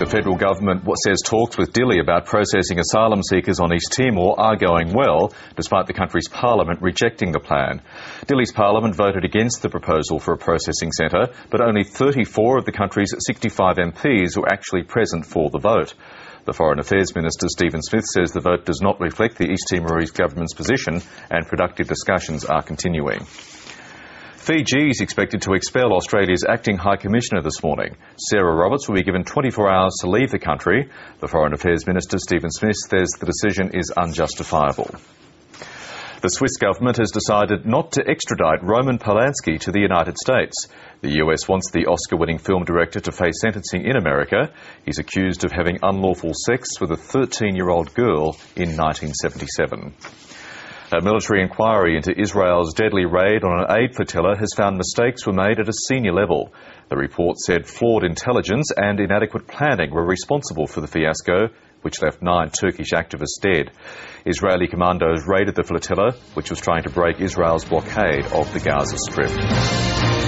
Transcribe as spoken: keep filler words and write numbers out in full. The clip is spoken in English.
The federal government says talks with Dili about processing asylum seekers on East Timor are going well, despite the country's parliament rejecting the plan. Dili's parliament voted against the proposal for a processing centre, but only thirty-four of the country's sixty-five M Ps were actually present for the vote. The Foreign Affairs Minister, Stephen Smith, says the vote does not reflect the East Timorese government's position and productive discussions are continuing. Fiji is expected to expel Australia's acting High Commissioner this morning. Sarah Roberts will be given twenty-four hours to leave the country. The Foreign Affairs Minister, Stephen Smith, says the decision is unjustifiable. The Swiss government has decided not to extradite Roman Polanski to the United States. The U S wants the Oscar-winning film director to face sentencing in America. He's accused of having unlawful sex with a thirteen-year-old girl in nineteen seventy-seven. A military inquiry into Israel's deadly raid on an aid flotilla has found mistakes were made at a senior level. The report said flawed intelligence and inadequate planning were responsible for the fiasco, which left nine Turkish activists dead. Israeli commandos raided the flotilla, which was trying to break Israel's blockade of the Gaza Strip.